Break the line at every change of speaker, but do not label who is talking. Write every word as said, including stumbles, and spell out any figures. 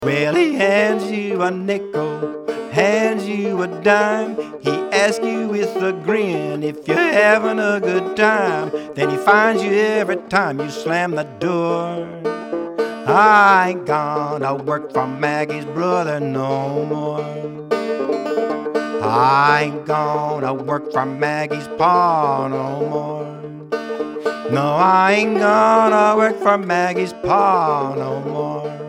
Well, he hands you a nickel, hands you a dime. He asks you with a grin if you're having a good time. Then he finds you every time you slam the door. I ain't gonna work for Maggie's brother no more. I ain't gonna work for Maggie's pa no more. No, I ain't gonna work for Maggie's pa no more.